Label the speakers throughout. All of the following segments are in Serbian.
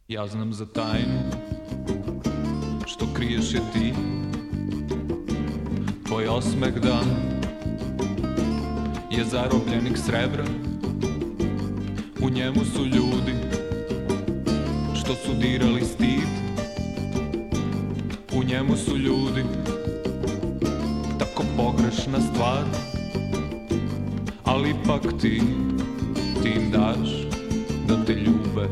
Speaker 1: Ja znam za tajnu što kriješ je ti. Tvoj osmeh dan je zarobljenik srebra. U njemu su ljudi što su dirali stid. U njemu su ljudi tako pogrešna stvar. Ali ipak ti im daš da te ljube.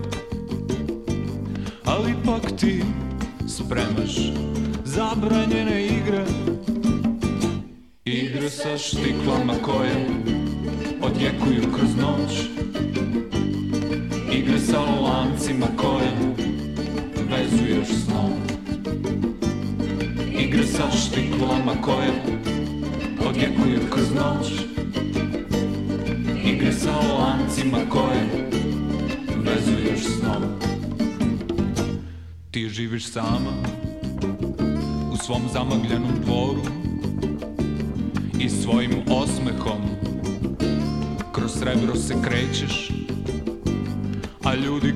Speaker 1: Ali ipak ti spremaš zabranjene igre. Igre sa štiklama koje odjekuju kroz noć. Igre sa lancima koje vezuješ snom. Igre sa štiklama koje odjekuju kroz noć. Igre sa lancima koje vezuješ snom. Ti živiš sama u svom zamagljenom dvoru i svojim osmehom kroz srebro se krećeš. A ljudi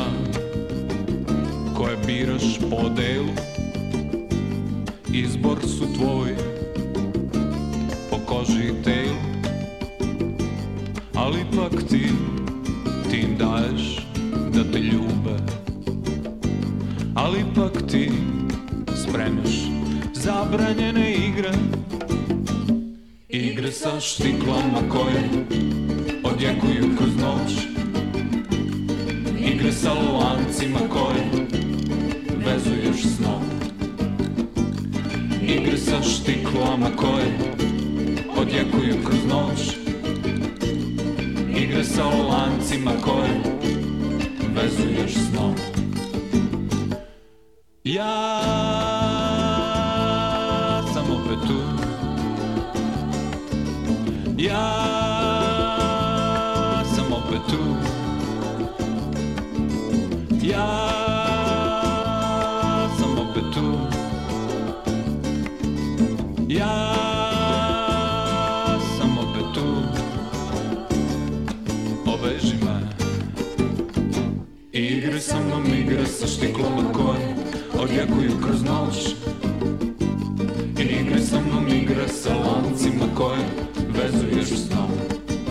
Speaker 1: koje biraš po delu, izbor su tvoj po koži i telu. Ali ipak ti im daješ da te ljube. Ali ipak ti spremaš zabranjene igre. Igre sa štiklama koje odjekuju kroz noć. Igre sa lancima koje vezuješ snom. Igre sa štiklama koje odjekuju kroz noć. Igre sa lancima koje vezuješ snom. Ja sam opet tu. Ja sam opet tu. Ja sam opet tu. Ja sam opet tu. Oveži me. Igre sa mnom, igre sa štiklama koje odjekuju kroz noć. Igre sa mnom, igre sa lancima koje vezuješ snom.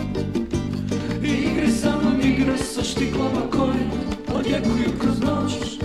Speaker 1: Igre sa mnom, igre sa štiklama koje odjekuju kroz noć.